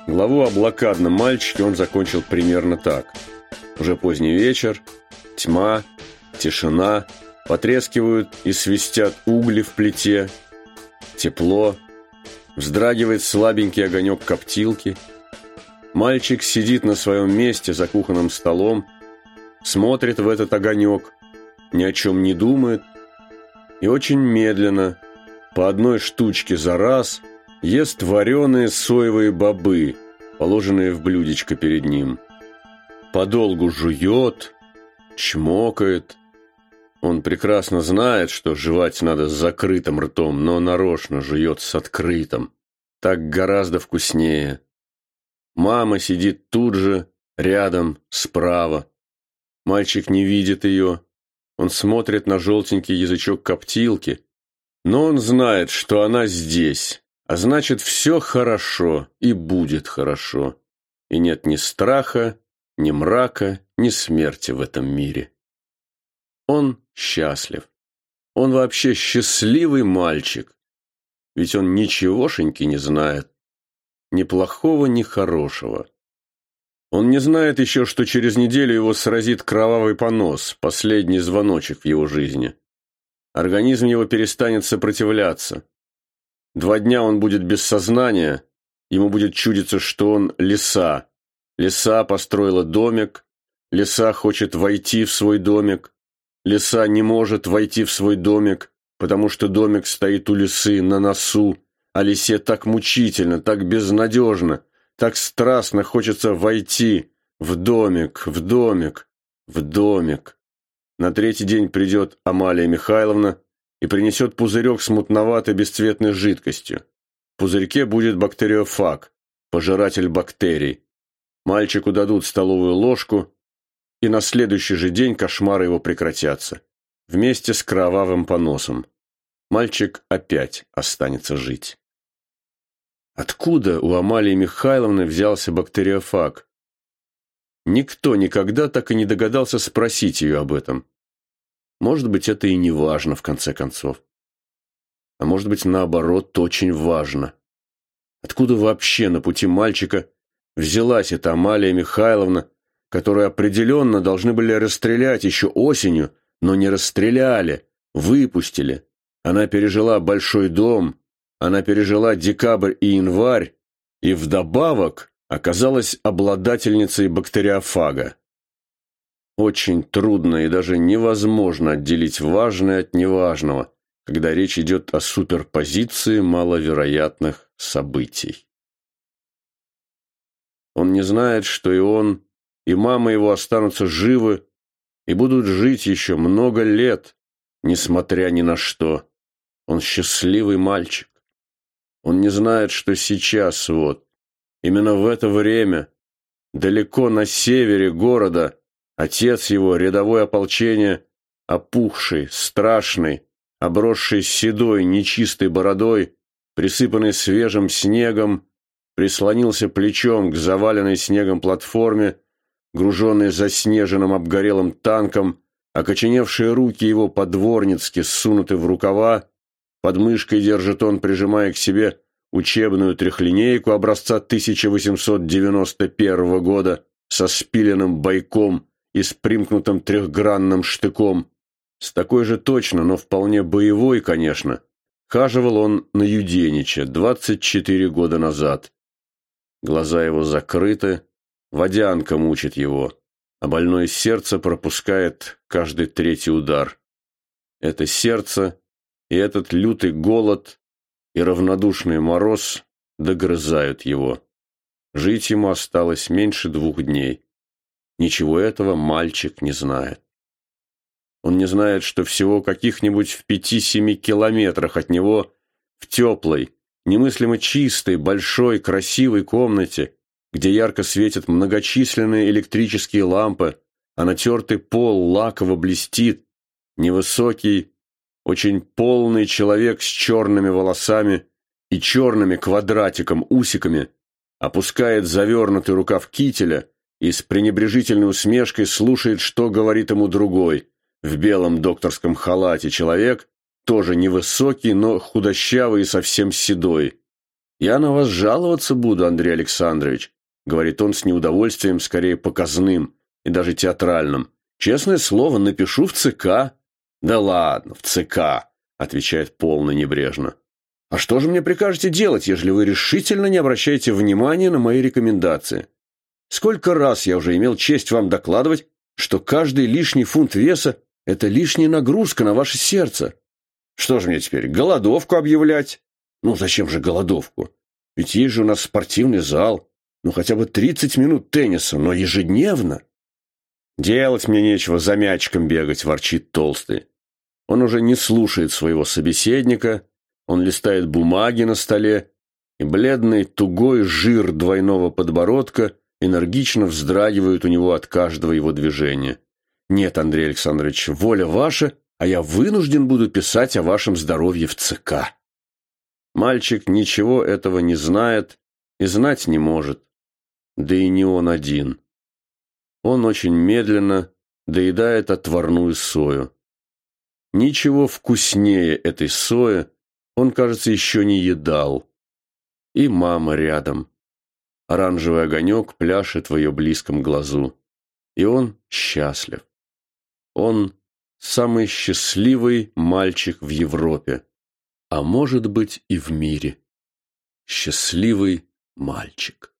Главу о блокадном мальчике он закончил примерно так. Уже поздний вечер, тьма, тишина, потрескивают и свистят угли в плите, тепло, вздрагивает слабенький огонек коптилки. Мальчик сидит на своем месте за кухонным столом, смотрит в этот огонек, ни о чем не думает и очень медленно, по одной штучке за раз, ест вареные соевые бобы, положенные в блюдечко перед ним. Подолгу жует, чмокает. Он прекрасно знает, что жевать надо с закрытым ртом, но нарочно жует с открытым. Так гораздо вкуснее. Мама сидит тут же, рядом, справа. Мальчик не видит ее. Он смотрит на желтенький язычок коптилки, но он знает, что она здесь, а значит, все хорошо и будет хорошо. И нет ни страха, ни мрака, ни смерти в этом мире. Он счастлив. Он вообще счастливый мальчик. Ведь он ничегошеньки не знает. Ни плохого, ни хорошего. Он не знает еще, что через неделю его сразит кровавый понос, последний звоночек в его жизни. Организм его перестанет сопротивляться. 2 дня он будет без сознания, ему будет чудиться, что он лиса. Лиса построила домик, лиса хочет войти в свой домик, лиса не может войти в свой домик, потому что домик стоит у лисы на носу, а лисе так мучительно, так безнадежно, так страстно хочется войти в домик, в домик, в домик. На 3-й день придет Амалия Михайловна и принесет пузырек с мутноватой бесцветной жидкостью. В пузырьке будет бактериофаг, пожиратель бактерий. Мальчику дадут столовую ложку, и на следующий же день кошмары его прекратятся. Вместе с кровавым поносом. Мальчик опять останется жить. Откуда у Амалии Михайловны взялся бактериофаг? Никто никогда так и не догадался спросить ее об этом. Может быть, это и не важно, в конце концов. А может быть, наоборот, очень важно. Откуда вообще на пути мальчика взялась эта Амалия Михайловна, которую определенно должны были расстрелять еще осенью, но не расстреляли, выпустили. Она пережила большой дом, она пережила декабрь и январь, и вдобавок оказалась обладательницей бактериофага. Очень трудно и даже невозможно отделить важное от неважного, когда речь идет о суперпозиции маловероятных событий. Он не знает, что и он, и мама его останутся живы и будут жить еще много лет, несмотря ни на что. Он счастливый мальчик. Он не знает, что сейчас, вот, именно в это время, далеко на севере города, отец его, рядовое ополчение, опухший, страшный, обросший седой, нечистой бородой, присыпанный свежим снегом, прислонился плечом к заваленной снегом платформе, груженной заснеженным обгорелым танком, окоченевшие руки его по-дворницки ссунуты в рукава, под мышкой держит он, прижимая к себе учебную трехлинейку образца 1891 года со спиленным бойком и с примкнутым трехгранным штыком. С такой же точно, но вполне боевой, конечно, хаживал он на Юденича 24 года назад. Глаза его закрыты, водянка мучит его, а больное сердце пропускает каждый 3-й удар. Это сердце и этот лютый голод и равнодушный мороз догрызают его. Жить ему осталось меньше 2 дней. Ничего этого мальчик не знает. Он не знает, что всего каких-нибудь в 5-7 километрах от него, в теплой, немыслимо чистой, большой, красивой комнате, где ярко светят многочисленные электрические лампы, а натертый пол лаково блестит, невысокий, очень полный человек с черными волосами и черными квадратиком усиками опускает завернутый рукав кителя и с пренебрежительной усмешкой слушает, что говорит ему другой, в белом докторском халате человек, тоже невысокий, но худощавый и совсем седой. «Я на вас жаловаться буду, Андрей Александрович», — говорит он с неудовольствием, скорее показным и даже театральным. «Честное слово, напишу в ЦК». «Да ладно, в ЦК», — отвечает полно небрежно. «А что же мне прикажете делать, ежели вы решительно не обращаете внимания на мои рекомендации? Сколько раз я уже имел честь вам докладывать, что каждый лишний фунт веса – это лишняя нагрузка на ваше сердце. Что же мне теперь, голодовку объявлять? Ну, зачем же голодовку? Ведь есть же у нас спортивный зал. Ну, хотя бы 30 минут тенниса, но ежедневно». «Делать мне нечего за мячиком бегать», – ворчит Толстый. Он уже не слушает своего собеседника, он листает бумаги на столе, и бледный тугой жир двойного подбородка энергично вздрагивает у него от каждого его движения. «Нет, Андрей Александрович, воля ваша, а я вынужден буду писать о вашем здоровье в ЦК». Мальчик ничего этого не знает и знать не может. Да и не он один. Он очень медленно доедает отварную сою. Ничего вкуснее этой сои он, кажется, еще не едал. И мама рядом. Оранжевый огонек пляшет в ее близком глазу. И он счастлив. Он самый счастливый мальчик в Европе. А может быть и в мире. Счастливый мальчик.